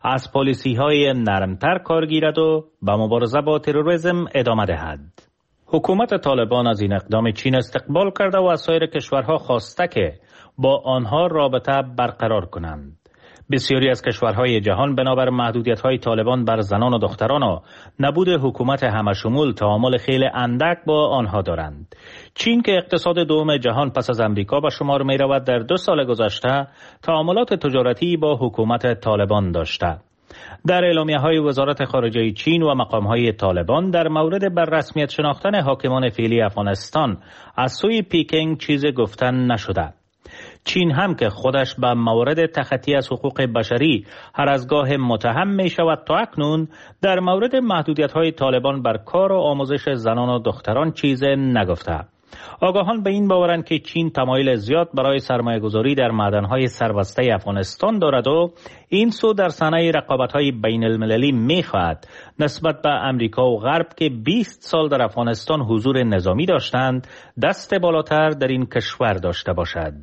از پالیسی های نرمتر کار گیرد و به مبارزه با تروریسم ادامه دهد. حکومت طالبان از این اقدام چین استقبال کرده و از سایر کشورها خواسته که با آنها رابطه برقرار کنند. بسیاری از کشورهای جهان بنابر محدودیت‌های طالبان بر زنان و دختران و نبود حکومت همشمول تعامل خیلی اندک با آنها دارند. چین که اقتصاد دوم جهان پس از امریکا به شمار می رود در 2 سال گذشته تعاملات تجارتی با حکومت طالبان داشته. در اعلامیه‌های وزارت خارجه چین و مقام‌های طالبان در مورد بر رسمیت شناختن حاکمان فعلی افغانستان از سوی پیکینگ چیز گفتن نشده. چین هم که خودش به موارد تخطی از حقوق بشری هر از گاه متهم می شود تا اکنون در مورد محدودیت‌های طالبان بر کار و آموزش زنان و دختران چیز نگفته. آگاهان به این باورند که چین تمایل زیاد برای سرمایه‌گذاری در معدن‌های سربسته افغانستان دارد و این سو در صحنه رقابت‌های بین المللی می‌خواهد نسبت به امریکا و غرب که 20 سال در افغانستان حضور نظامی داشتند دست بالاتر در این کشور داشته باشد.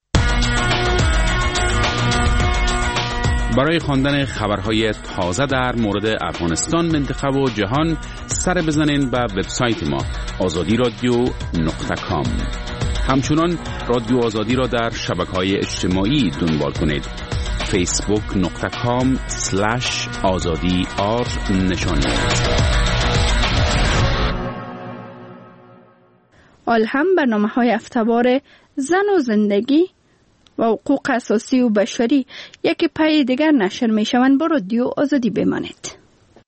برای خواندن خبرهای تازه در مورد افغانستان، منطقه و جهان سر بزنین به وبسایت ما azadi.radio.com. همچنان رادیو آزادی را در شبکه‌های اجتماعی دنبال کنید. facebook.com/azadi_r هم برنامه‌های هفته‌وار زن و زندگی و حقوق اساسی و بشری یکی پای دیگر نشر می شوند. با رادیو آزادی بمانید.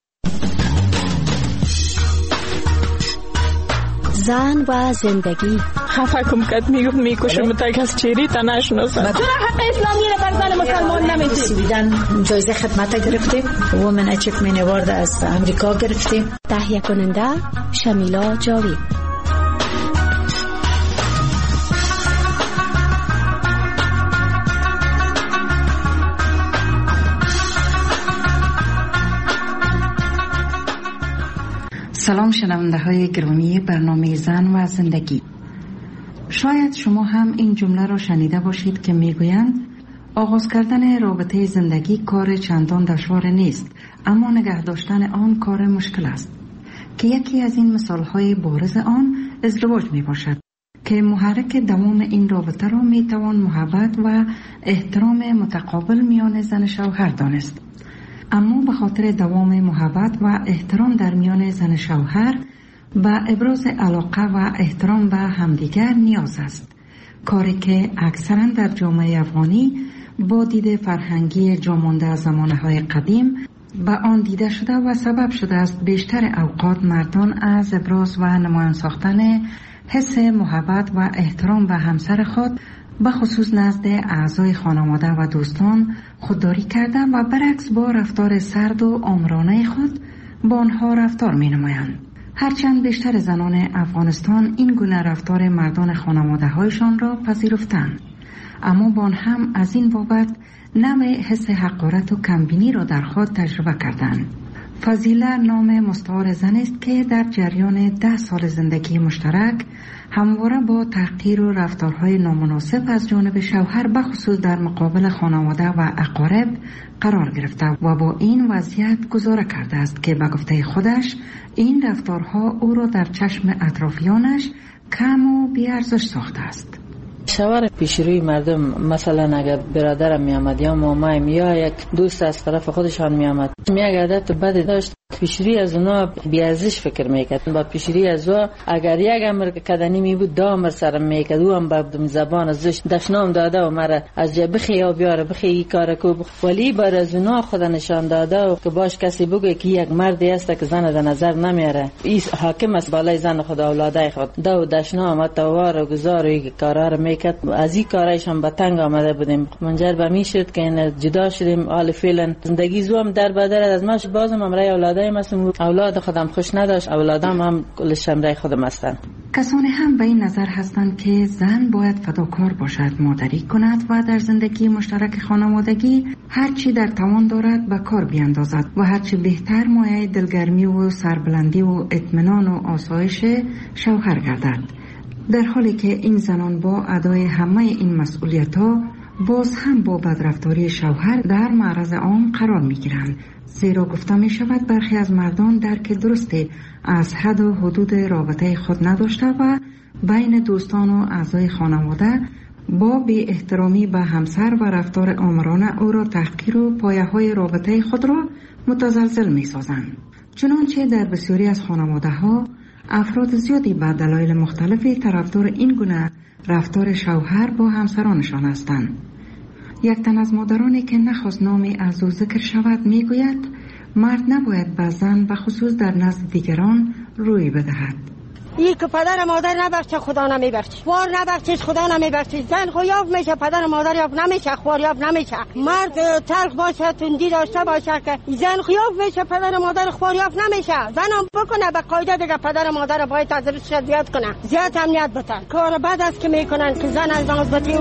زن و زندگی. خفه کم کت میکشم تا کس چیری تا نشناسم. چرا حق اسلامی را بر زن مسلمان نمیدید؟ سویدن جایزه خدمت گرفتیم. وومن اچیومنت اوارد از امریکا گرفتیم. تهیه کننده شمیلا جاوید. سلام شنونده های گرامی برنامه زن و زندگی. شاید شما هم این جمله را شنیده باشید که میگویند آغاز کردن رابطه زندگی کار چندان دشوار نیست، اما نگه داشتن آن کار مشکل است، که یکی از این مثال های بارز آن ازدواج می باشد که محرک دوام این رابطه را می توان محبت و احترام متقابل میان زن شوهر دانست. اما به خاطر دوام محبت و احترام در میان زن شوهر و ابراز علاقه و احترام به همدیگر نیاز است، کاری که اکثرا در جامعه افغانی با دید فرهنگی جامانده از زمانه‌های قدیم به آن دیده شده و سبب شده است بیشتر اوقات مردان از ابراز و نمایان ساختن حس محبت و احترام به همسر خود به خصوص نزد اعضای خانواده و دوستان خودداری کردن و برعکس با رفتار سرد و آمرانه خود با آنها رفتار می نمایند. هرچند بیشتر زنان افغانستان این گونه رفتار مردان خانواده هایشان را پذیرفتند، اما با آن هم از این بابت نوع حس حقارت و کمبینی را در خود تجربه کردند. فضیله نام مستعار زن است که در جریان 10 سال زندگی مشترک همواره با تحقیر و رفتارهای نامناسب از جانب شوهر به خصوص در مقابل خانواده و اقارب قرار گرفته و با این وضعیت گزاره کرده است که به گفته خودش این رفتارها او را در چشم اطرافیانش کم و بی‌ارزش ساخته است. شوهر پیشروی مردم، مثلا اگر برادرم می آمد یا مامایم یا یک دوست از طرف خودشان می آمد، یک عادت بدی داشت، پیشروی از اونا بی‌ارزش فکر میکرد. با پیشروی از او اگر یک امر کدنی می بود 2 امر سرم میکرد، او هم با زبان ازش دشنام داده و مرا از جای بخی یا بیاره بخی این کار کو، ولی بر از اونا خود نشان داده و که باش کسی بگه که یک مردی است که زن در نظر نمیاره، این حاکم است بالای زن خود اولادای خود، دو دشنام توار و گزار و کارا رو میکرد. از این کارایشان به تنگ آمده بودیم، منجر به می شد که این جدا شدیم. حال فعلا زندگی زوم در بدر از ماش بازم امرای اولادای مسلم، اولاد خودم خوش نداشت، اولادم هم کلش امرای خودم هستن. کسانی هم به این نظر هستند که زن باید فداکار باشد، مادری کند و در زندگی مشترک خانوادگی هرچی در توان دارد به کار بیاندازد و هرچی بهتر مایه دلگرمی و سربلندی و اطمینان و آسایش شوهر گردد، در حالی که این زنان با ادای همه این مسئولیت‌ها باز هم با بدرفتاری شوهر در معرض عام قرار می گیرند، زیرا گفته می شود برخی از مردان درک درستی از حد و حدود رابطه خود نداشته و بین دوستان و اعضای خانواده با بی احترامی به همسر و رفتار آمرانه او را تحقیر و پایه های رابطه خود را متزلزل می سازند. چنانچه در بسیاری از خانواده ها افراد زیادی به دلایل مختلفی طرفدار این گونه رفتار شوهر با همسرانشان هستند. یک تن از مادرانی که نخواست نامی از او ذکر شود می گوید مرد نباید به زن و خصوص در نزد دیگران روی بدهد. این که پدر مادر نبخشه خدا نمیبخشه، خوار نبخشش خدا نمیبخشه. زن خویاب میشه، پدر مادر یاب نمیشه، خوار یاب نمیشه. مرد تلخ باشه، تندی داشته باشه که زن خویاب میشه، پدر مادر خوار یاب نمیشه. زن هم بکنه به قاعده دیگه پدر مادر باید از رشد زیاد کنه، زیاد امنیت بتن. کار بد است که میکنن که زن از نازبتی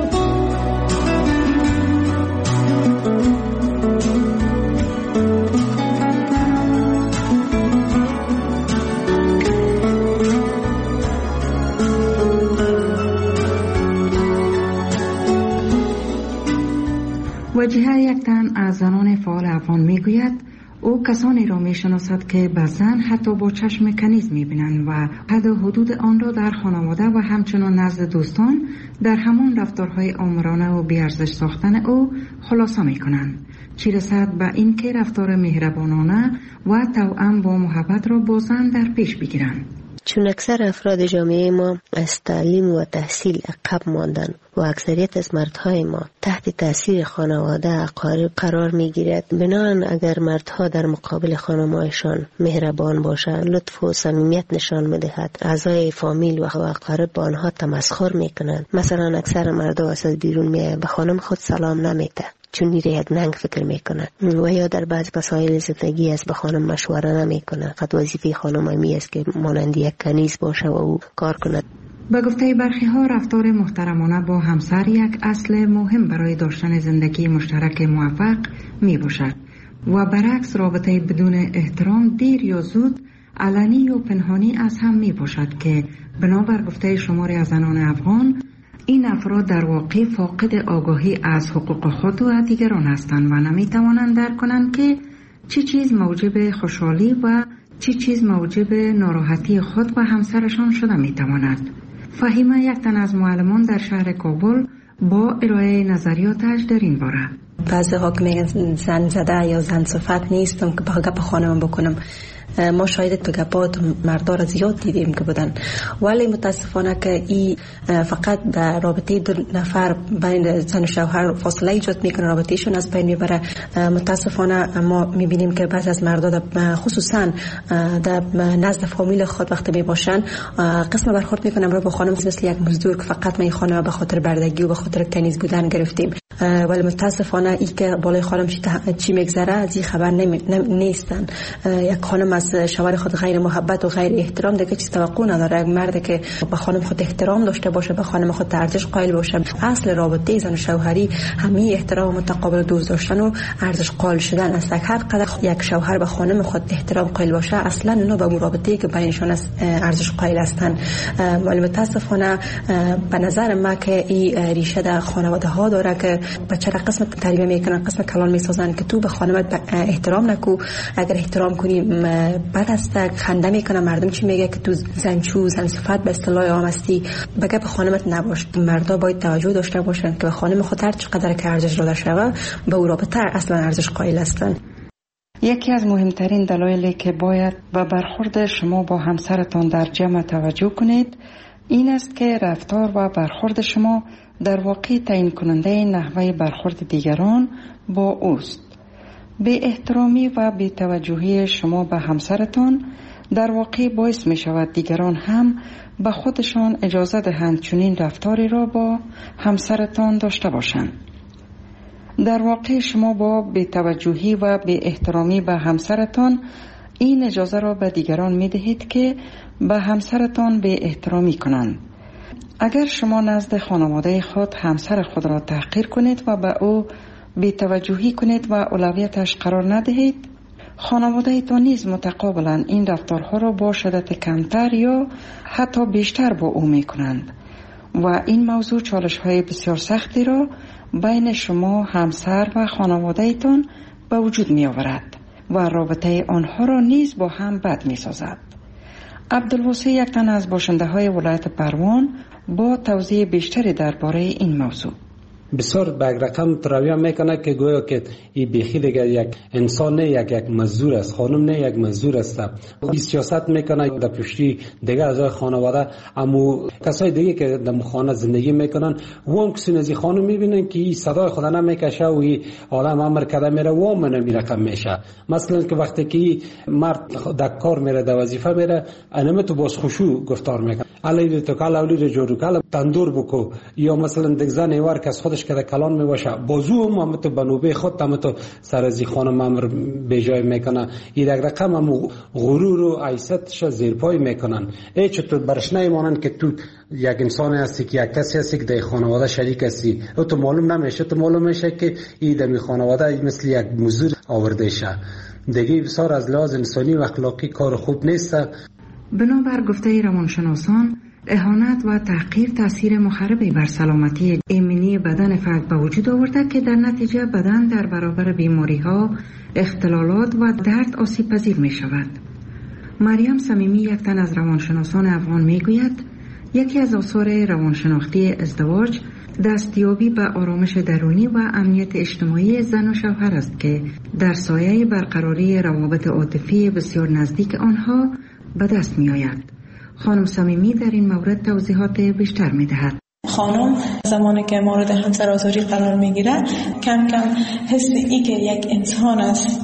وجیه یک تن از زنان فعال افغان می گوید او کسانی را می شناسد که به زن حتی با چشم کنیز می بینند و حد و حدود آن را در خانواده و همچنان نزد دوستان در همان رفتارهای آمرانه و بیارزش ساختن او خلاصه می کنند، چی رسد به این که رفتار مهربانانه و توأم با محبت را با زن در پیش بگیرند. چون اکثر افراد جامعه ما از تعلیم و تحصیل عقب ماندن و اکثریت از مردهای ما تحت تاثیر خانواده اقارب قرار می گیرد، بنابراین اگر مردها در مقابل خانمایشان مهربان باشند، لطف و صمیمیت نشان می دهد، اعضای فامیل و اقارب با آنها تمسخر می کنند. مثلا اکثر مردها از بیرون می به خانم خود سلام نمیده چون میره یک ننگ فکر میکنه، و یا در بعض مسائل زندگی از به خانم مشوره نمیکنه. فقط وظیفه خانم همی است که مانند یک کنیز باشه و او کار کند. به گفته برخی ها رفتار محترمانه با همسر یک اصل مهم برای داشتن زندگی مشترک موفق می باشد و برعکس رابطه بدون احترام دیر یا زود علنی و پنهانی از هم می باشد که بنابر گفته شماری از زنان افغان این افراد در واقع فاقد آگاهی از حقوق خود و دیگران هستند و نمی توانند درک کنند که چه چیز موجب خوشحالی و چه چیز موجب ناراحتی خود و همسرشان شده می تواند. فهیمه یک تن از معلمان در شهر کابل با ارائه نظریاتش در این باره. بعضی ها که میگن زن زده یا زن صفت نیستم که با گپ خانم بکنم. ما شاید تو گپات مردا را زیاد دیدیم که بودن، ولی متاسفانه که این فقط در رابطه دو نفر بین زن و شوهر فاصله ایجاد میکنه، رابطهشون از بین میبره. متاسفانه ما میبینیم که بعضی از مردا خصوصا در نزد فامیل خود وقتی میباشن قسم برخورد میکنن رو با خانم مثل یک مزدور که فقط ما خانم به خاطر بردگی و به خاطر کنیز بودن گرفتیم. ولی متاسفانه ای که بالای خانم چی میگذره از این خبر نیستن. یک خانم از شوهر خود غیر محبت و غیر احترام دیگه چیز توقع نداره. یک مرد که به خانم خود احترام داشته باشه، به خانم خود ارزش قائل باشه. اصل رابطه زن و شوهری همین احترام متقابل دوست داشتن و ارزش قائل شدن است. هر قدر یک شوهر به خانم خود احترام قائل باشه، اصلا اونا به رابطه‌ای که بینشون ارزش قائل هستن. ولی متاسفانه به نظر من که این ریشه در خانواده ها داره که بچه را قسم تربیت میکنن، قسم کلان میسازن که تو به خانمت احترام نکو، اگر احترام کنی بد است. خنده میکنه مردم چی میگه که تو زنچو زن صفت به اصطلاح عام هستی، بگه به خانمت نباش. مردا باید توجه داشته باشن که به خانم خود هر چقدر که ارزش داده شوه به او رابطه اصلا ارزش قائل هستن. یکی از مهمترین دلایلی که باید به برخورد شما با همسرتان در جمع توجه کنید این است که رفتار و برخورد شما در واقع تعیین کننده نحوه برخورد دیگران با اوست. بی احترامی و بی توجهی شما به همسرتان در واقع باعث می شود دیگران هم به خودشان اجازه دهند چنین رفتاری را با همسرتان داشته باشند. در واقع شما با بی توجهی و بی احترامی به همسرتان این اجازه را به دیگران می دهید که به همسرتان بی احترامی کنند. اگر شما نزد خانواده خود همسر خود را تحقیر کنید و به او بی توجهی کنید و اولویتش قرار ندهید، خانواده ایتان نیز متقابلا این رفتارها را با شدت کمتر یا حتی بیشتر با او می کنند و این موضوع چالش‌های بسیار سختی را بین شما همسر و خانواده ایتان به وجود می آورد و رابطه آنها را نیز با هم بد می سازد. عبدالواسع یک تن از باشنده های ولایت پروان با توضیح بیشتری درباره این موضوع. بسیار به رقم ترویه میکنه که گویا که این بیخی دیگه یک انسان نه، یک مزدور است، خانم نه یک مزدور است. این سیاست میکنه در پشتی دیگه از خانواده، اما کسای دیگه که در خانه زندگی میکنن وام کسی از خانم میبینن که این صدای خدا نمیکشه و این عالم امر کرده میره وام نمی رقم میشه. مثلا که وقتی که مرد در کار میره در وظیفه میره انم تو باز خوشو گفتار میکنه علی تو کالا ولی جورو کالا تندور بکو، یا مثلا دیگه زن ایوار که از خودش که کلان میباشه بازو هم تو بنوبه خود هم تو سر از خانم امر به جای میکنه. این یک رقم هم غرور و عیستش زیرپای میکنن. ای چطور برش نمیمانن که تو یک انسان هستی که یک کسی هستی که در خانواده شریک هستی، او تو معلوم نمیشه، تو معلوم میشه که این در خانواده مثل یک مزدور آورده شه. دیگه بسیار از لحاظ انسانی و اخلاقی کار خوب نیست. بنابر گفته روانشناسان، اهانت و تحقیر تاثیر مخربی بر سلامتی ایمنی بدن فرد به وجود آورده که در نتیجه بدن در برابر بیماری‌ها، اختلالات و درد آسیب پذیر می شود. مریم صمیمی یک تن از روانشناسان افغان می گوید یکی از آثار روانشناختی ازدواج دستیابی به آرامش درونی و امنیت اجتماعی زن و شوهر است که در سایه برقراری روابط عاطفی بسیار نزدیک آنها به دست می آید. خانم صمیمی در این مورد توضیحات بیشتر می دهد. خانم زمانی که مورد همسرآزاری قرار می گیره کم کم حس ای که یک انسان است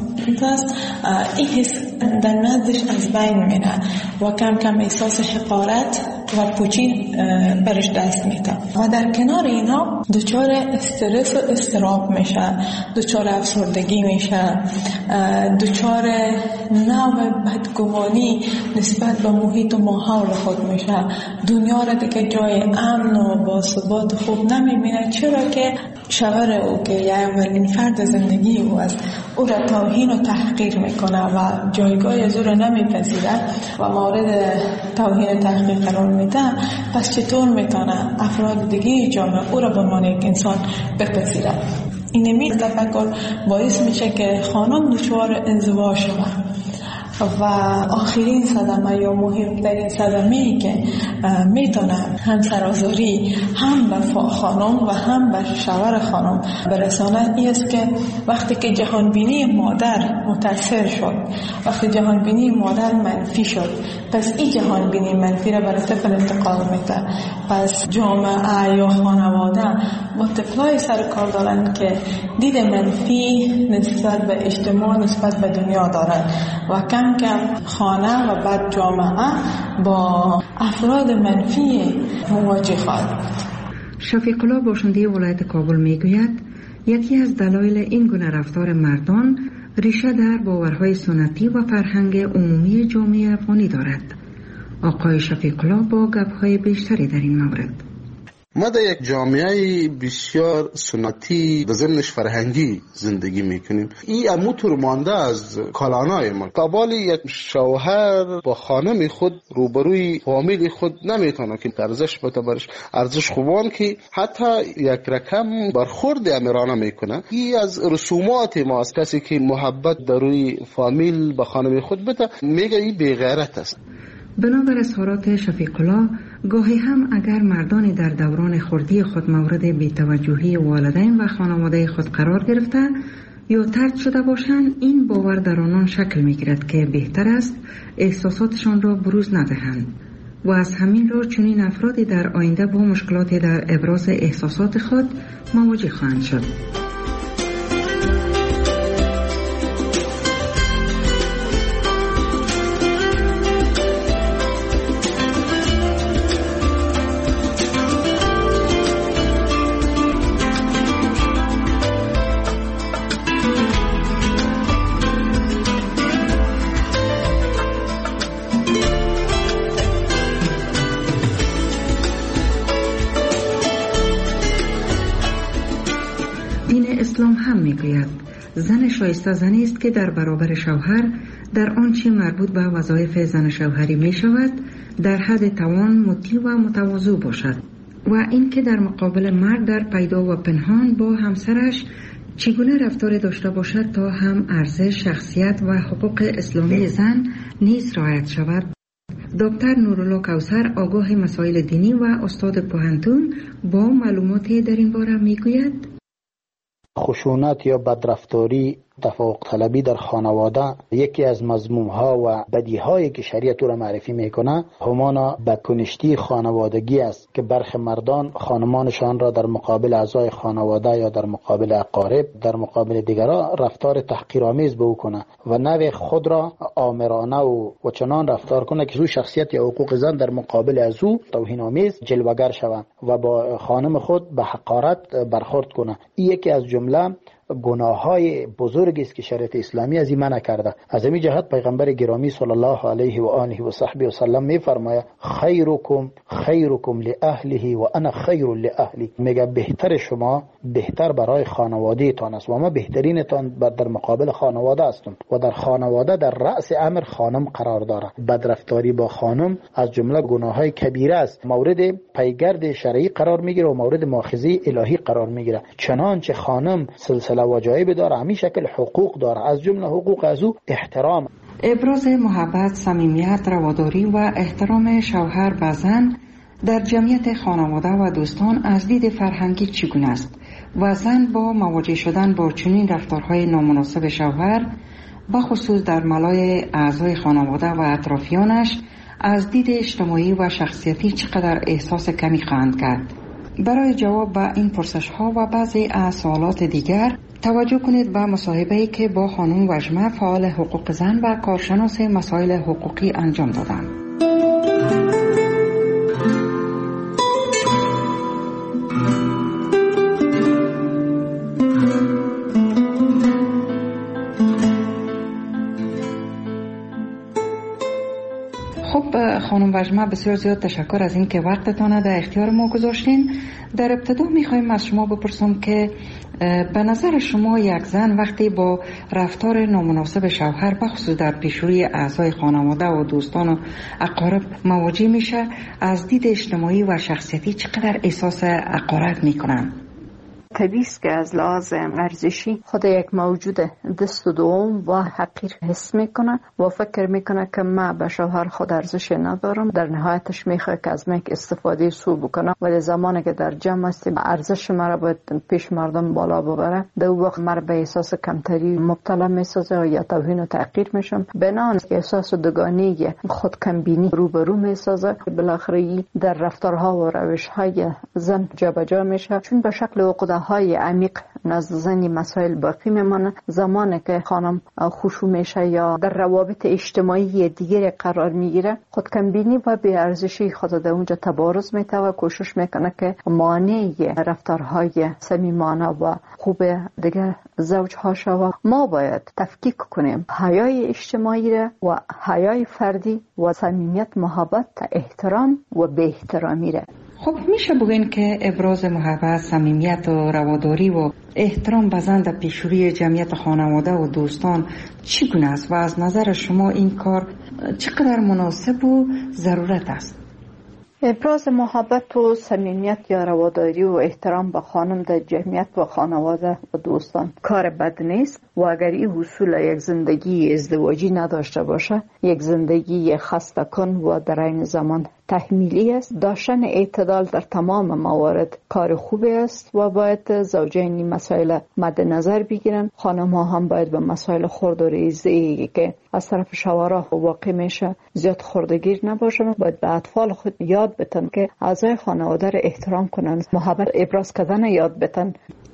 این حس در نزدش از بین میره و کم کم احساس حقارت و پوچی برش دست میده و در کنار اینا دچار استرس و اضطراب میشه، دچار افسردگی میشه، دچار نوع بدگمانی نسبت به محیط و ماحول خود میشه. دنیا را دیگه جای امن و باثبات خوب نمیبینه، چرا که شوهر او که یه اولین فرد زندگی او است او را توهین و تحقیر میکنه و جایگاه از او را نمیپذیره و مورد توهین و تحقیر قرار میده. پس چطور میتونه افراد دیگه جامعه او را به عنوان یک انسان بپذیره؟ این تفکر باعث میشه که خانم دچار انزوا شود و آخرین صدمه یا مهمترین صدمه‌ای که میتونه همسرآزاری هم به خانم و هم به شوهر خانم برسانه این است که وقتی که جهانبینی مادر متاثر شد، وقتی جهانبینی مادر منفی شد، پس این جهانبینی منفی را برای طفل انتقال میده. پس جامعه یا خانواده با طفلای سر کار دارن که دید منفی نسبت به اجتماع، نسبت به دنیا دارن و کم خانه و بعد جامعه با افراد منفی مواجه خواهد بود. شفیق الله باشنده ولایت کابل میگوید یکی از دلایل این گونه رفتار مردان ریشه در باورهای سنتی و فرهنگ عمومی جامعه افغانی دارد. آقای شفیق الله با گپ‌های بیشتری در این مورد. ما در یک جامعه بسیار سنتی و ضمنش فرهنگی زندگی میکنیم. این اموتور مانده از کالانای ما. قبال یک شوهر با خانم خود روبروی فامیل خود نمیتونه که ارزش بتبرش ارزش خوبان که حتی یک رقم برخورد امیرانه میکنه. این از رسومات ما است. کسی که محبت در روی فامیل با خانم خود بده میگه این بی‌غیرت است. بنابر اظهارات شفیق الله، گاهی هم اگر مردانی در دوران خردی خود مورد بی‌توجهی والدین و خانواده خود قرار گرفته یا طرد شده باشند، این باور در آنان شکل می‌گیرد که بهتر است احساساتشان را بروز ندهند و از همین رو چنین افرادی در آینده با مشکلاتی در ابراز احساسات خود مواجه خواهند شد. اسلام هم میگوید زن شایسته زنی است که در برابر شوهر در آنچه مربوط به وظایف زن شوهری می شود در حد توان مطیع و متواضع باشد و اینکه در مقابل مرد در پیدا و پنهان با همسرش چگونه رفتار داشته باشد تا هم ارزش، شخصیت و حقوق اسلامی زن نیز رعایت شود. دکتر نورالله کوثر آگاه مسائل دینی و استاد پوهنتون با معلوماتی در این باره میگوید: خشونت یا بدرفتاری، تفوق طلبی در خانواده یکی از مذموم‌ها و بدیهایی که شریعت را معرفی میکنه همانا بدکنشتی خانوادگی است که برخی مردان خانمانشان را در مقابل اعضای خانواده یا در مقابل اقارب، در مقابل دیگران رفتار تحقیرآمیز به او کنه و نوع خود را آمرانه و چنان رفتار کنه که او شخصیت یا حقوق زن در مقابل از او توهین‌آمیز جلوگر شود و با خانم خود به حقارت برخورد کنه. این یکی از جمله گناههای بزرگی است که شریعت اسلامی از این منع کرده. از همین جهت پیغمبر گرامی صلی الله علیه و آله و صحبه و سلم میفرماید خیرکم لاهله و انا خیر لاهلی. میگه بهتر شما بهتر برای خانواده تان است و ما بهترین تان در مقابل خانواده هستم و در خانواده در رأس امر خانم قرار داره. بدرفتاری با خانم از جمله گناههای کبیره است، مورد پیگرد شرعی قرار میگیره و مورد مؤاخذه الهی قرار میگیره. چنانچه خانم سلسله وجایب داره، همین شکل حقوق داره، از جمله حقوق از او احترام. ابراز محبت، صمیمیت، رواداری و احترام شوهر و زن در جمعیت خانواده و دوستان از دید فرهنگی چگونه است و زن با مواجه شدن با چنین رفتارهای نامناسب شوهر بخصوص در ملای اعضای خانواده و اطرافیانش از دید اجتماعی و شخصیتی چقدر احساس کمی خواهند کرد؟ برای جواب به این پرسش ها و بعضی از سوالات دیگر توجه کنید به مصاحبه‌ای که با خانم وژمه فعال حقوق زن و کارشناس مسائل حقوقی انجام دادم. خانم وژمه بسیار زیاد تشکر از این که وقتتان در اختیار ما گذاشتین. در ابتدا میخوایم از شما بپرسم که به نظر شما یک زن وقتی با رفتار نامناسب شوهر بخصوص در پیشروی اعضای خانواده و دوستان و اقارب مواجه میشه از دید اجتماعی و شخصیتی چقدر احساس حقارت میکنن؟ طبیعی است که از لحاظ ارزشی خود یک موجود دست و دوم و حقیر حس میکنه و فکر میکنه که من به شوهر خود ارزش ندارم. در نهایتش میخواد که از من استفاده سو بکنه، ولی زمانی که در جمع هستیم ارزش مرا باید پیش مردم بالا ببره، در اون وقت مرا به احساس کمتری مبتلا میسازه یا توهین و تحقیر میشم. بنابراین احساس دوگانگی خود کمبینی روبرو میسازه. بالاخره در رفتارها و روشهای زن جابجا میشه، چون به شکل های عمیق نزد زنی مسائل باقی میمانه. زمانی که خانم خشوع میشه یا در روابط اجتماعی دیگری قرار میگیره، خودکمبینی و بی‌ارزشی خود در اونجا تبارز میده و کوشش میکنه که مانع رفتارهای صمیمانه و خوب دیگر زوجها شود. ما باید تفکیک کنیم حیای اجتماعی را و حیای فردی و صمیمیت، محبت، احترام و بی احترامی را. خب میشه بگین که ابراز محبت، صمیمیت و رواداری و احترام به زن در پیشروی جمعیت خانواده و دوستان چگونه است و از نظر شما این کار چقدر مناسب و ضرورت است؟ ابراز محبت و صمیمیت یا رواداری و احترام به خانم در جمعیت و خانواده و دوستان کار بد نیست و اگر این حصول یک زندگی ازدواجی نداشته باشه، یک زندگی خسته کن و در این زمان تحمیلی است. داشتن اعتدال در تمام موارد کار خوبی است و باید زوجین مسائل مد نظر بگیرن. خانم ها هم باید به مسائل خرد و ریزی که از طرف شوهرها واقع میشه زیاد خردگیر نباشن. باید به اطفال خود یاد بتن که اعضای خانواده را احترام کنن، محبت ابراز کردن یاد بتن.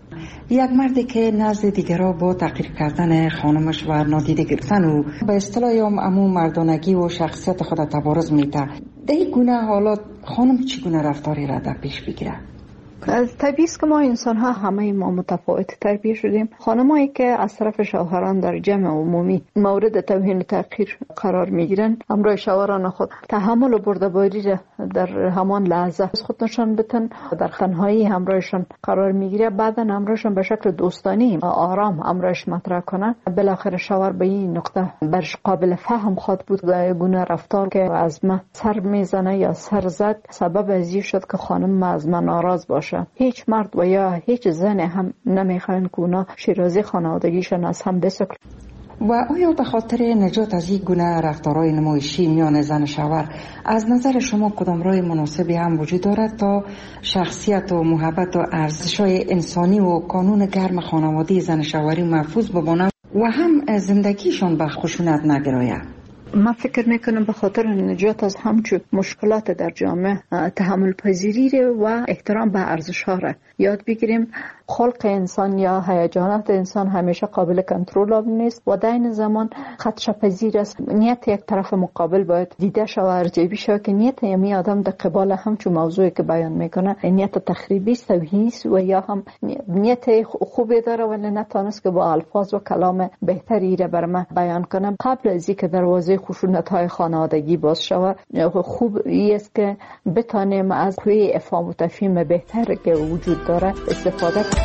یک مردی که نزد دیگران با تحقیر کردن خانمش و نادیده گرفتن و به اصطلاح امو مردانگی و شخصیت خود تبارز میده، در این گونه حالات خانم چگونه رفتاری را در پیش بگیره؟ طبیعی است که ما انسان ها همه ما متفاوت تربیت شدیم. خانمایی که از طرف شوهران در جمع عمومی مورد توهین و تحقیر قرار میگیرند، همراه شوهران خود تحمل و بردباری را در همان لحظه از خود نشان بدن، در تنهایی همراهشان قرار میگیره، بعدا همراهشان به شکل دوستانی آرام همراهش مطرح کنن. بالاخره شوهر به این نقطه برش قابل فهم خود بود گونه رفتار که از من سر میزنه یا سر زد سبب از این شد که خانم از من ناراض باشه. هیچ مرد و یا هیچ زن هم نمیخواین که اونا شیرازی خانوادگیشان از هم بسکل. و آیا به خاطر نجات از این گونه رفتارهای نمایشی میان زن و شوهر از نظر شما کدام راه مناسبی هم وجود دارد تا شخصیت و محبت و ارزش‌های انسانی و قانون گرم خانوادگی زن و شوهری محفوظ بماند و هم زندگیشان به خشونت نگراید؟ من فکر میکنم به خاطر نجات از همچون مشکلات در جامعه تحمل پذیری و احترام به ارزش ها را یاد بگیریم. خلق انسان یا هیجانات انسان همیشه قابل کنترل نیست و در این زمان خدش پذیر است. نیت یک طرف مقابل باید دیده شود و ارزیابی شود که نیت یمی آدم در قبال همچون موضوعی که بیان میکنه نیت تخریبی است و یا هم نیت خوبی داره ولی نتونست که با الفاظ و کلام بهتری را بر من بیان کنم. قبل از اینکه دروازه خشونت‌های خانوادگی باز شود، خوب است که بتانیم از قوی افهام و تفهیم بهتر که وجود داره استفاده کنیم.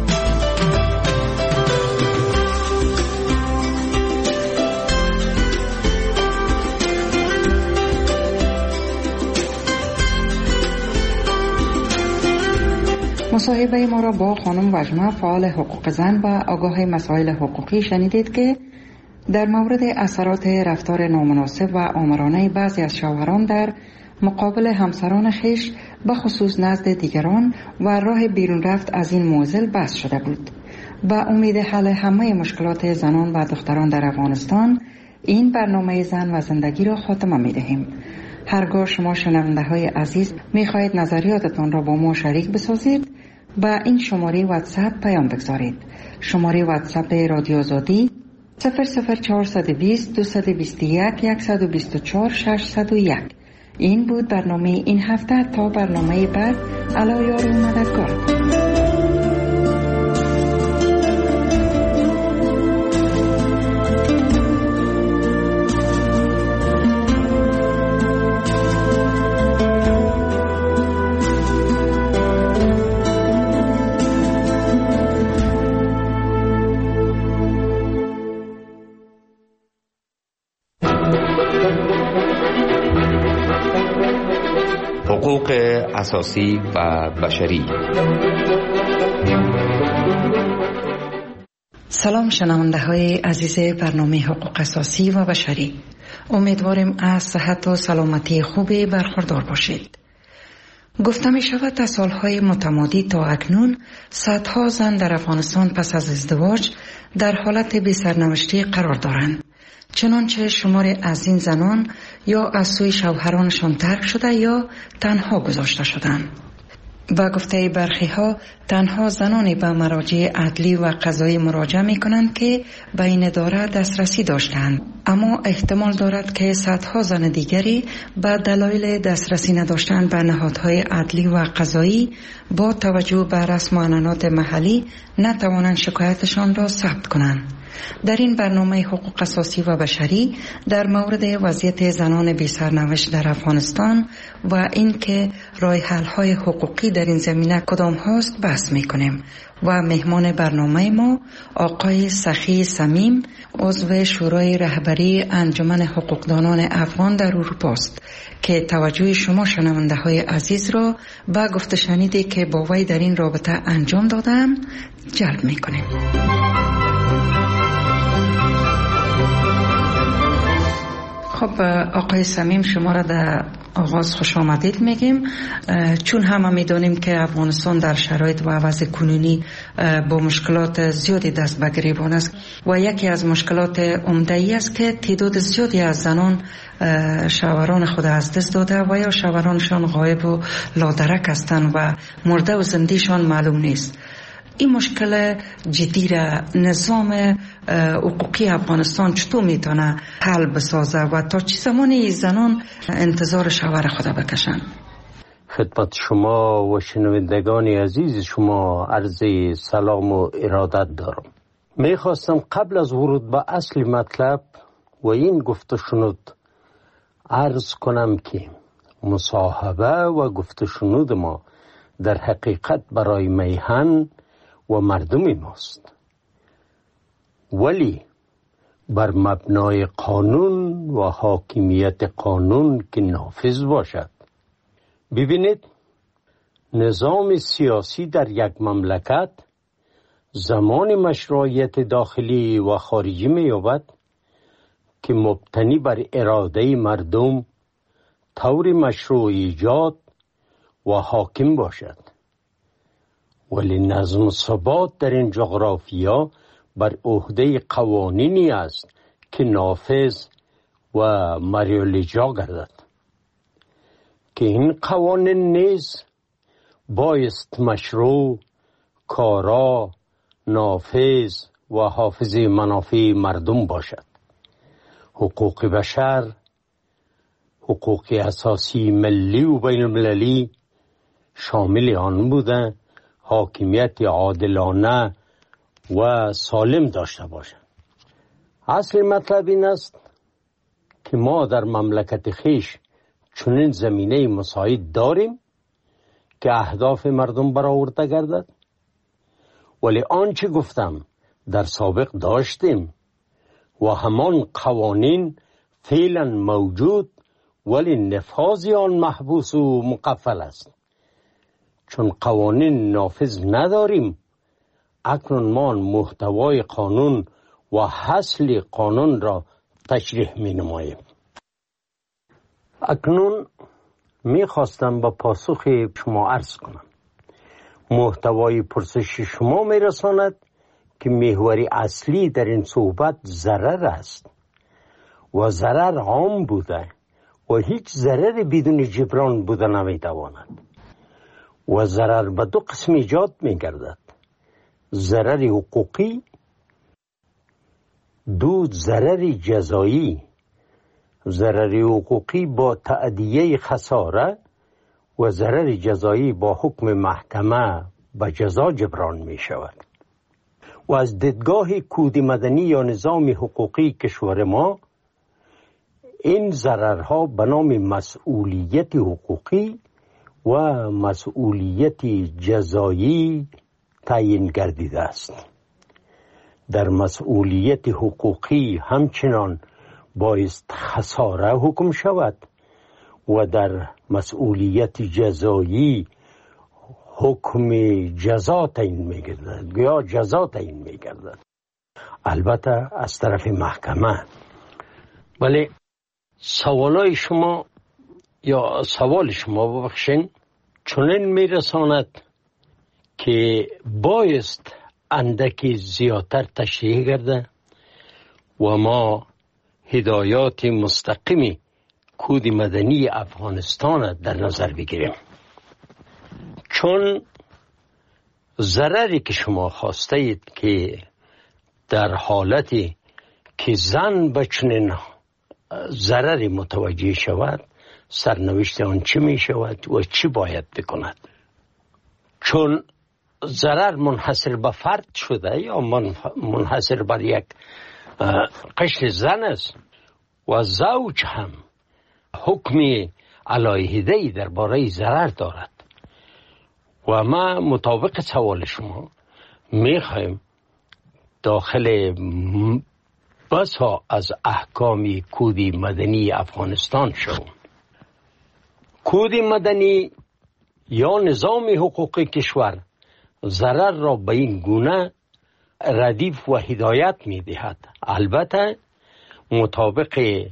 مصاحبه ما را با خانم وجمه فعال حقوق زن و آگاه مسائل حقوقی شنیدید که در مورد اثرات رفتار نامناسب و آمرانه بعضی از شوهران در مقابل همسران خیش به خصوص نزد دیگران و راه بیرون رفت از این معضل بحث شده بود. با امید حل همه مشکلات زنان و دختران در افغانستان این برنامه زن و زندگی را خاتمه می دهیم. هرگاه شما شنونده های عزیز می خواهید نظریاتتان را با ما شریک بسازید با این شماره واتساپ پیام بگذارید. شماره واتساپ رادیو آزادی 00420 221 124 601. این بود برنامه این هفته. تا برنامه بعد، علا یار و مددگار. حقوق اساسی و بشری. سلام شنونده های عزیز برنامه حقوق اساسی و بشری. امیدواریم از صحت و سلامتی خوبی برخوردار باشید. گفته می شود از سالهای متمادی تا اکنون صدها زن در افغانستان پس از ازدواج در حالت بی سرنوشتی قرار دارند. چنانچه شمار از این زنان یا از سوی شوهرانشان ترک شده یا تنها گذاشته شدند. و گفته برخی ها تنها زنانی به مراجع عدلی و قضایی مراجعه می کنند که به این اداره دسترسی داشتند، اما احتمال دارد که صدها زن دیگری به دلایل دسترسی نداشتن به نهادهای عدلی و قضایی با توجه به رسم و عنعنات محلی نتوانند شکایتشان را ثبت کنند. در این برنامه حقوق اساسی و بشری در مورد وضعیت زنان بی سرنوشت در افغانستان و اینکه راه حل های حقوقی در این زمینه کدام هاست بحث میکنیم و مهمان برنامه ما آقای سخی صمیم، عضو شورای رهبری انجمن حقوقدانان افغان در اروپا است که توجه شما شنونده های عزیز را به گفته شنیدی که با وی در این رابطه انجام دادم جلب میکنیم. خب آقای صمیم، شما را در آغاز خوش آمدید میگیم، چون همه میدونیم که افغانستان در شرایط و وضع کنونی با مشکلات زیادی دست به گریبان است و یکی از مشکلات عمده ای است که تعداد زیادی از زنان شوهران خود از دست داده و یا شوهرانشان غایب و لادرک هستند و مرده و زندهشان معلوم نیست. این مشکل جدی را نظام حقوقی افغانستان چطور میتونه حل بسازه و تا چه زمانی زنان انتظار شوهر خود بکشن؟ خدمت شما و شنوندگان عزیز شما عرض سلام و ارادت دارم. میخواستم قبل از ورود به اصل مطلب و این گفته شنود عرض کنم که مصاحبه و گفته شنود ما در حقیقت برای میهن و مردم ماست، ولی بر مبنای قانون و حاکمیت قانون که نافذ باشد. ببینید، نظام سیاسی در یک مملکت زمان مشروعیت داخلی و خارجی می‌یابد که مبتنی بر اراده مردم طور مشروع ایجاد و حاکم باشد، ولی نظم و ثبات در این جغرافیا بر عهده قوانینی است که نافذ و مریال اجرا گردد، که این قوانین نیز بایست مشروع، کارا، نافذ و حافظ منافع مردم باشد. حقوق بشر، حقوق اساسی ملی و بین المللی شامل آن بوده حاکمیت عادلانه و سالم داشته باشد. اصل مطلب این است که ما در مملکت خیش چنین زمینه مساعد داریم که اهداف مردم برآورده گردد، ولی آنچه گفتم در سابق داشتیم و همان قوانین فعلا موجود، ولی نفاذ آن محبوس و مقفل است. چون قوانین نافذ نداریم، اکنون ما محتوای قانون و حاصل قانون را تشریح می نماییم. اکنون می خواستم با پاسخ شما عرض کنم. محتوای پرسش شما می رساند که محوری اصلی در این صحبت ضرر است و ضرر عام بوده و هیچ ضرر بدون جبران بوده نمی تواند و ضرر به دو قسم ایجاد می گردد: ضرر حقوقی، دو ضرر جزایی. ضرر حقوقی با تأدیه خساره و ضرر جزایی با حکم محکمه به جزا جبران می شود. و از دیدگاه کود مدنی یا نظام حقوقی کشور ما، این ضررها به نام مسئولیت حقوقی و مسئولیت جزایی تعیین گردیده است. در مسئولیت حقوقی همچنان بایست خساره حکم شود و در مسئولیت جزایی حکم جزا تعیین می‌گردد یا جزا تعیین می‌گردد، البته از طرف محکمه. ولی سوال شما ببخشین چنین میرساند که بایست اندکی زیادتر تشریح گرده و ما هدایات مستقیمی کود مدنی افغانستان در نظر بگیریم. چون ضرری که شما خواسته اید که در حالتی که زن به چنین ضرری متوجه شود، سرنوشت آن چه می شود و چی باید بکند. چون ضرر منحصر به فرد شده یا منحصر بر یک قشر زن است و زوج هم حکم علیحده‌ای درباره ضرر دارد و ما مطابق سوال شما میخوایم داخل بسا از احکام کود مدنی افغانستان شوم. کود مدنی یا نظام حقوقی کشور ضرر را به این گونه ردیف و هدایت می دهد. البته مطابق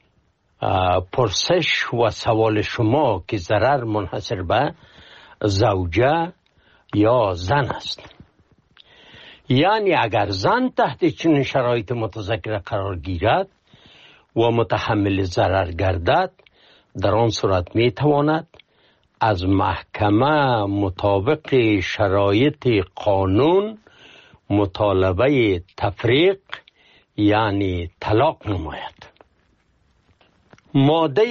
پرسش و سوال شما که ضرر منحصر به زوجه یا زن است، یعنی اگر زن تحت چنین شرایط متذکره قرار گیرد و متحمل ضرر گردد، در آن صورت می تواند از محکمه مطابق شرایط قانون مطالبه تفریق یعنی طلاق نماید. ماده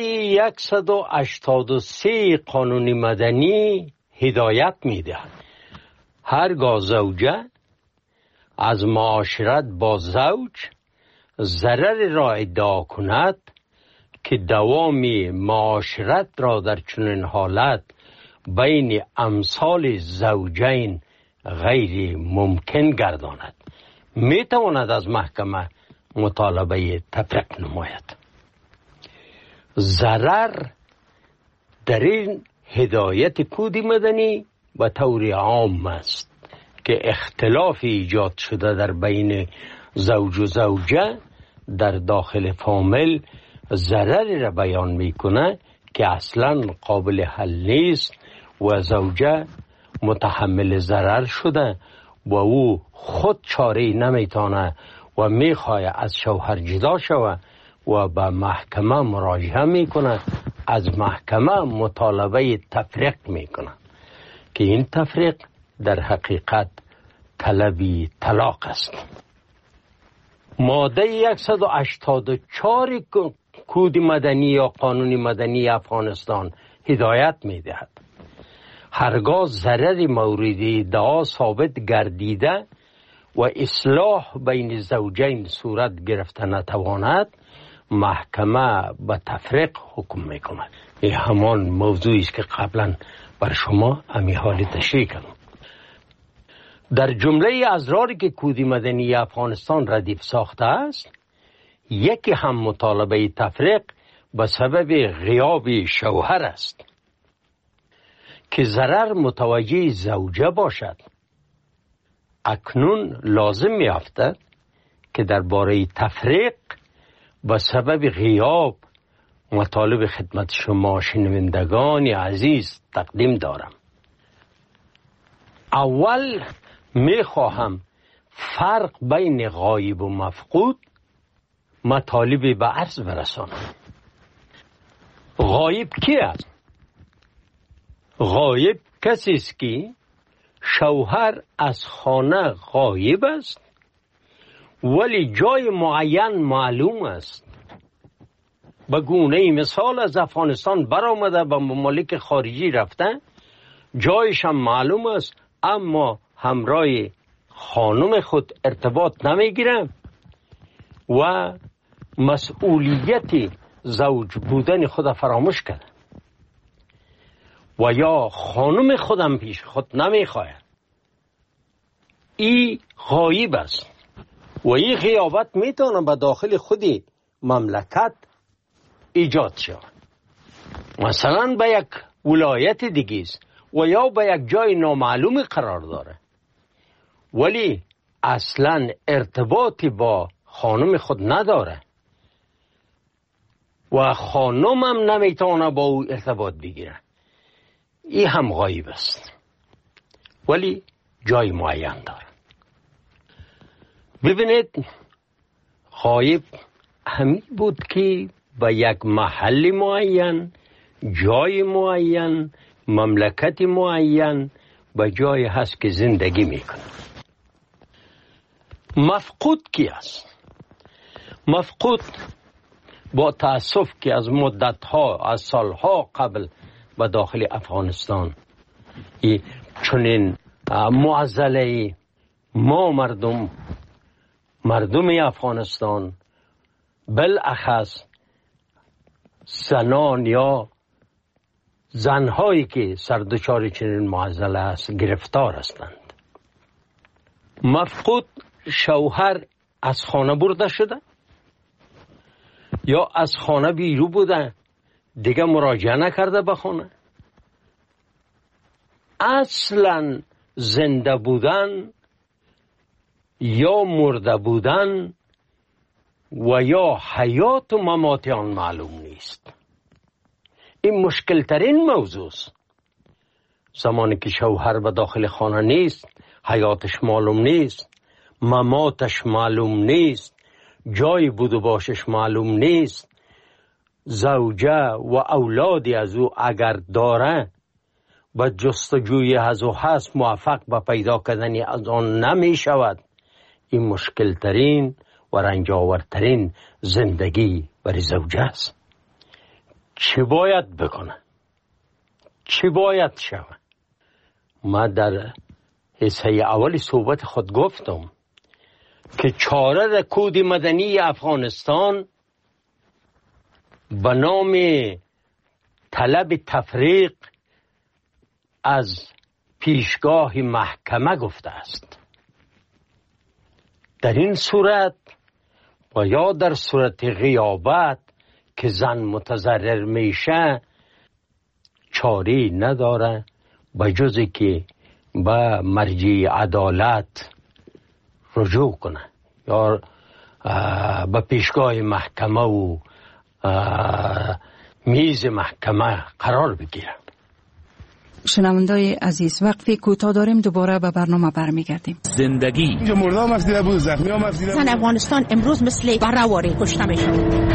183 قانون مدنی هدایت می‌دهد هرگاه زوجه از معاشرت با زوج ضرر را ادعا کند که دوام معاشرت را در چنین حالت بین امثال زوجین غیر ممکن گرداند می تواند از محکمه مطالبه تفریق نماید. ضرر در این هدایت کود مدنی به طور عام است که اختلاف ایجاد شده در بین زوج و زوجه در داخل فامیل ضرری را بیان میکنه که اصلا قابل حل نیست و زوجه متحمل ضرر شده و او خود چاره نمیتونه و میخواه از شوهر جدا شود و به محکمه مراجعه میکنه، از محکمه مطالبه تفریق میکنه که این تفریق در حقیقت طلبی طلاق است. ماده 184 کود مدنی یا قانون مدنی افغانستان هدایت میدهد هرگاه ضرر مورد ادعا ثابت گردیده و اصلاح بین زوجین صورت گرفته نتواند محکمه به تفریق حکم میکند. این همان موضوعی است که قبلا بر شما امی حالی تشریح کردم. در جمله اضراری که کود مدنی افغانستان ردیف ساخته است یکی هم مطالبه تفریق به سبب غیاب شوهر است که ضرر متوجه زوجه باشد. اکنون لازم می‌افتد که درباره تفریق به سبب غیاب مطالب خدمت شما شنوندگان عزیز تقدیم دارم. اول میخواهم فرق بین غایب و مفقود مطالب به عرض برسانم. غایب کی است؟ غایب کسی است که شوهر از خانه غایب است ولی جای معین معلوم است. به گونه مثال از افغانستان برآمده به ممالک خارجی رفته، جایش هم معلوم است اما همراه خانم خود ارتباط نمیگیره و مسئولیت زوج بودن خود فراموش کرده و یا خانم خودم پیش خود نمیخواه. این غایب است و این غیابت میتونه به داخل خودی مملکت ایجاد شود. مثلا به یک ولایت دیگه است و یا به یک جای نامعلوم قرار داره ولی اصلا ارتباطی با خانم خود نداره و خانم هم نمیتونه با او ارتباط بگیره. این هم غایب است ولی جای معین داره. ببینید غایب همین بود که به یک محل معین، جای معین، مملکت معین به جای هست که زندگی میکنه. مفقود کی است؟ مفقود با تأسف که از مدتها از سالها قبل به داخل افغانستان چنین معضله ما مردم افغانستان بالاخص زنان یا زنهایی که سردچار چنین معضله است گرفتار هستند. مفقود شوهر از خانه برده شده یا از خانه بیرون بوده دیگه مراجعه نکرده به خانه. اصلا زنده بودن یا مرده بودن و یا حیات و ممات آن معلوم نیست. این مشکل ترین موضوع است. زمانی که شوهر به داخل خانه نیست، حیاتش معلوم نیست، مماتش معلوم نیست، جای بود و باشش معلوم نیست، زوجه و اولادی از او اگر داره به جستجوی از او هست موفق به پیدا کردن از آن نمی شود. این مشکل ترین و رنج آورترین زندگی برای زوجه است. چی باید بکنه، چی باید شود. ما در حصه اولی صحبت خود گفتم که چاره در کود مدنی افغانستان به نام طلب تفریق از پیشگاه محکمه گفته است. در این صورت و یا در صورت غیابت که زن متضرر میشه چاری نداره به جزی که به مرجع عدالت رجوع کنه یا به پیشگاه محکمه و میز محکمه قرار بگیره. شنوندای عزیز، وقتی کوتاه داریم، دوباره به برنامه برمیگردیم. زندگی مردم افزیده بود، زخمی هم افزیده بود. زن افغانستان امروز مثل برهواری کشته میشه.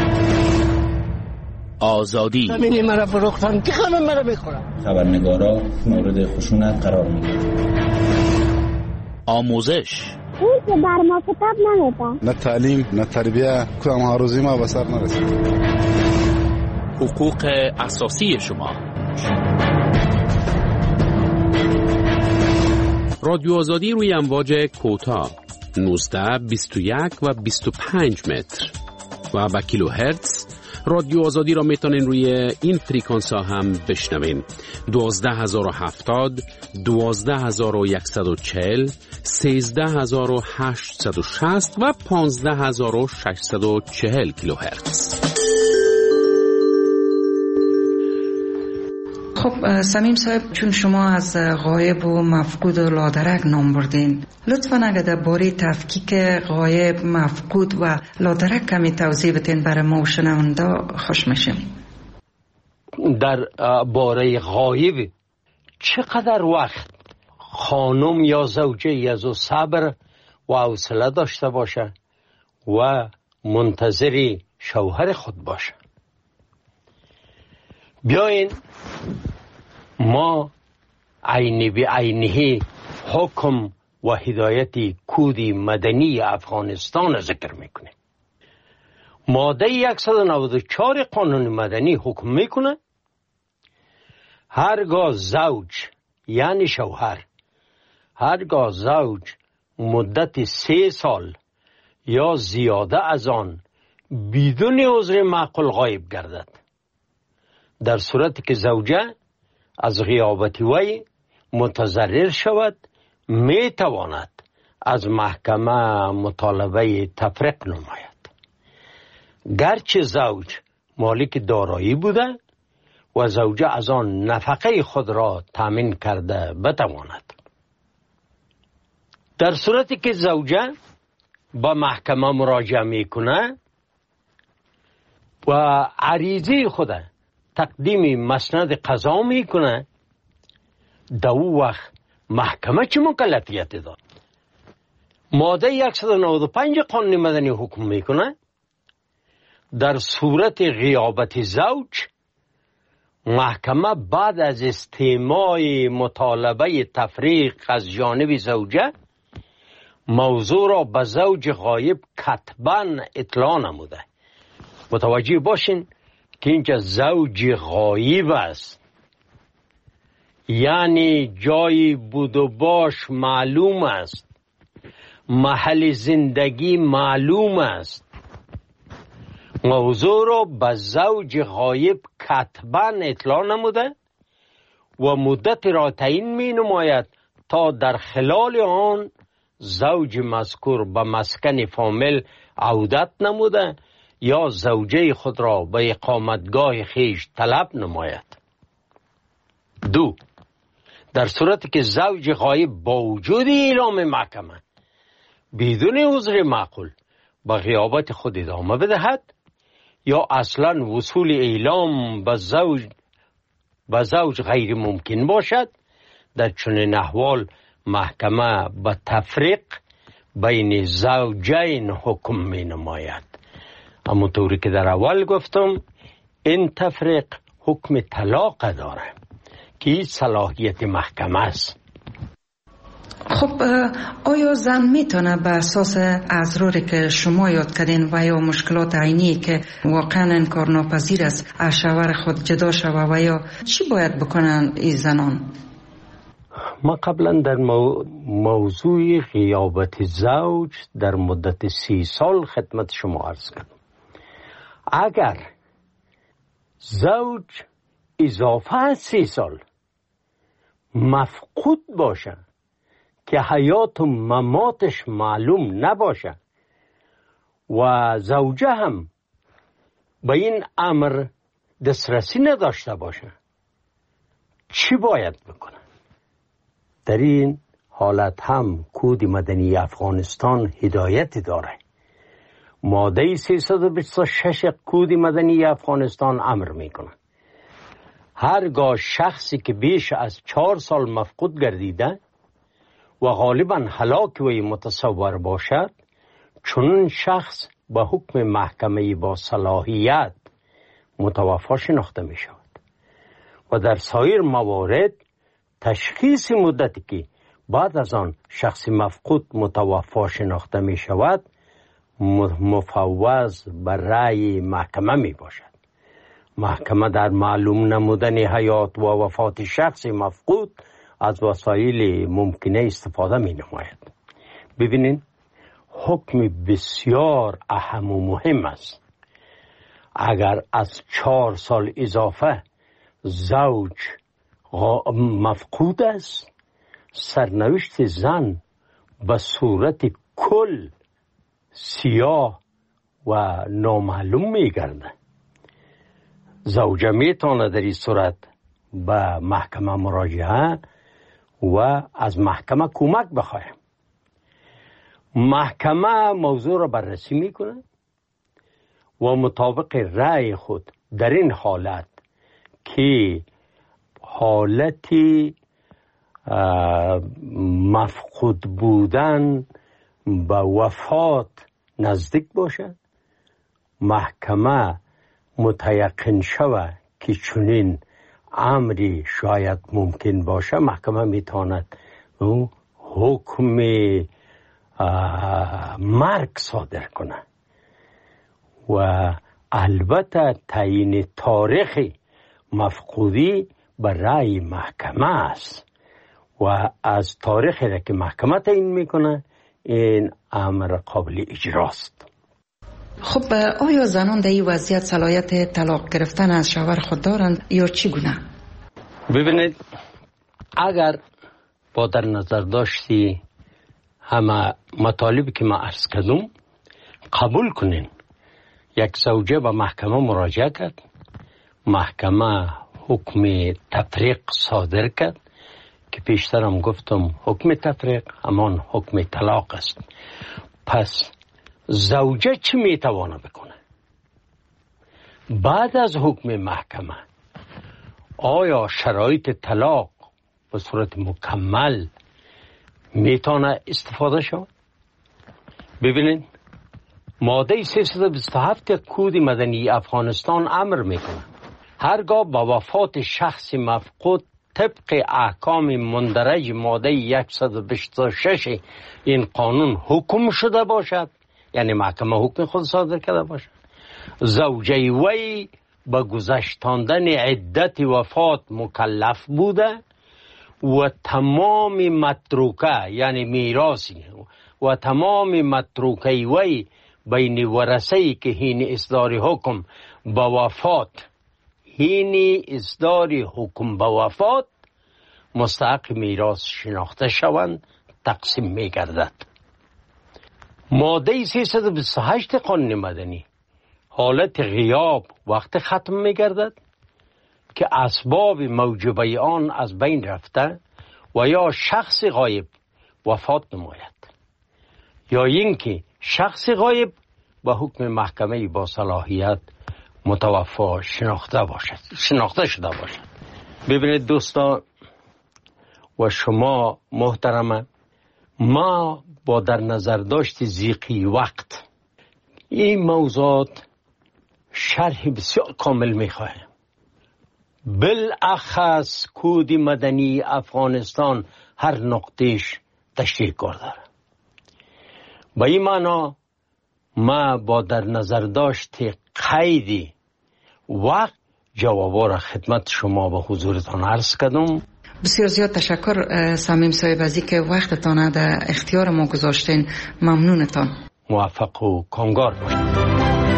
آزادی زمینی مرا فروختن که همه مرا میخورن. خبرنگارا مورد خشونت قرار میگیرن. آموزش اون که بر ما کتاب نمیده. نه تعلیم نه تربیه، کدام هاروزی ما به سر نرسید. حقوق اساسی شما. رادیو آزادی روی امواج کوتاه 19 21 و 25 متر و با کیلو هرتز. رادیو آزادی را میتونین روی این فریکانس ها هم بشنوین. 12070 12140 13860 و 15640 کیلو هرتز. خب سمیم صاحب، چون شما از غایب و مفقود و لادرک نام بردین، لطفاً اگر درباره تفکیک غایب، مفقود و لادرک کمی توضیح بدین برای ما و شنونده خوش میشیم. در باره غایب چقدر وقت خانم یا زوجه از صبر و حوصله داشته باشه و منتظر شوهر خود باشه. بیاین ما عینی به عینی حکم و هدایت کود مدنی افغانستان ذکر میکنه. ماده 194 قانون مدنی حکم میکنه هرگاه زوج یعنی شوهر، هرگاه زوج مدت 3 سال یا زیاده از آن بدون عذر معقول غایب گردد، در صورتی که زوجه از غیابت وی متضرر شود، می تواند از محکمه مطالبه تفریق نماید. گرچه زوج مالک دارایی بوده و زوجه از آن نفقه خود را تامین کرده بتواند. در صورتی که زوجه با محکمه مراجعه میکنه و عریضه خود تقدیم مسند قضا میکنه، در او وقت محکمه چه مکلفیت داد؟ ماده 195 قانون مدنی حکم میکنه در صورت غیابت زوج، محکمه بعد از استماع مطالبه تفریق از جانب زوجه موضوع را به زوج غایب کتباً اطلاع نموده. متوجه باشین که اینجا زوج غایب است، یعنی جای بود و باش معلوم است، محل زندگی معلوم است. موضوع را به زوج غایب کتباً اطلاع نموده و مدت را تعیین می نماید تا در خلال آن زوج مذکور به مسکن فامیل عودت نموده یا زوجه خود را به اقامتگاه خیش طلب نماید. 2. در صورتی که زوج غایب با وجود اعلام محکمه بدون عذر معقول به غیابت خود ادامه بدهد یا اصلا وصول اعلام به زوج غیر ممکن باشد، در چنین احوال محکمه به تفریق بین زوجین حکم می نماید. اما طوری که در اول گفتم، این تفریق حکم طلاق داره که این صلاحیت محکمه است. خب آیا زن میتونه به اساس اضراری که شما یاد کردین و یا مشکلات عینی که واقعا انکارناپذیر است از شوهر خود جدا شوه و یا چی باید بکنن این زنان؟ ما قبلا در موضوع غیابت زوج در مدت 30 سال خدمت شما عرض کردم. اگر زوج اضافه 30 سال مفقود باشه که حیات و مماتش معلوم نباشه و زوجه هم به این امر دسترسی نداشته باشه، چی باید بکنه؟ در این حالت هم کود مدنی افغانستان هدایت داره. ماده 326 کود مدنی افغانستان امر میکنه هرگاه شخصی که بیش از 4 سال مفقود گردیده و غالبا هلاک وی متصور باشد، چون شخص به حکم محکمه با صلاحیت متوفی شناخته می شود و در سایر موارد تشخیص مدتی که بعد از آن شخص مفقود متوفی شناخته می شود مفوض بر رأی محکمه می باشد. محکمه در معلوم نمودن حیات و وفات شخص مفقود از وسایل ممکنه استفاده می نماید. ببینید حکم بسیار اهم و مهم است. اگر از 4 سال اضافه زوج مفقود است، سرنوشت زن به صورت کل سیاه و نامعلوم می گرده. زوجه می تونه در این صورت به محکمه مراجعه و از محکمه کمک بخواه. محکمه موضوع را بررسی میکنه و مطابق رأی خود در این حالت که حالتی مفقود بودن به وفات نزدیک باشه، محکمه متیقن شود که چنین امری شاید ممکن باشه، محکمه میتواند حکم مرگ صادر کنه و البته تعیین تاریخ مفقودی بر رأی محکمه است و از تاریخی را که محکمه تعیین میکنه این امر قابل اجراست. خب آیا زنان در این وضعیت صلاحیت طلاق گرفتن از شوهر خود دارند یا چگونه؟ ببینید اگر با در نظر داشتی همه مطالبی که ما عرض کردم قبول کنین، یک زوجه به محکمه مراجعه کرد، محکمه حکم تفریق صادر کرد که پیشترم گفتم حکم تفریق همان حکم طلاق است. پس زوجه چی میتوانه بکنه؟ بعد از حکم محکمه آیا شرایط طلاق به صورت مکمل میتونه استفاده شود؟ ببینید ماده 327 کود مدنی افغانستان امر میکنه هرگاه با وفات شخص مفقود طبق احکام مندرج ماده 126 این قانون حکم شده باشد، یعنی محکمه حکم خود صادر کرده باشد، زوجه وی به گذشتاندن عدت وفات مکلف بوده و تمام متروکه یعنی میراثی و تمام متروکه وی بین ورثه‌ای که هین اصدار حکم به وفات مستحق میراث شناخته شوند تقسیم می گردد. ماده 328 قانون مدنی حالت غیاب وقت ختم می گردد که اسباب موجبه آن از بین رفته و یا شخص غایب وفات نماید یا اینکه شخص غایب به حکم محکمه با صلاحیت متوفی شناخته شده باشد. ببینید دوستان و شما محترمه، ما با در نظر داشت ضیقی وقت این موضوعات شرح بسیار کامل میخواهیم. بالاخص کود مدنی افغانستان هر نقطهش تشریح کار داره. با این معنا ما با در نظر داشت قید وقت جوابا را خدمت شما به حضورتان عرض کردم. بسیار زیاد تشکر صمیم صاحب از اینکه وقتتان در اختیار ما گذاشتین. ممنونتان. موفق و کامگار باشید.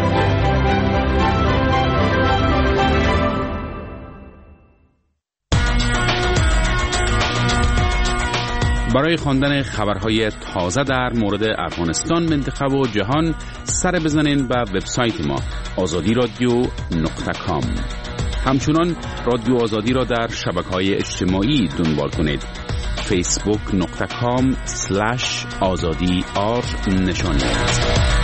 برای خواندن خبرهای تازه در مورد افغانستان، منطقه و جهان سر بزنین به وبسایت ما azadi.radio.com. همچنان رادیو آزادی را در شبکه‌های اجتماعی دنبال کنید. facebook.com/azadi نشان دهید.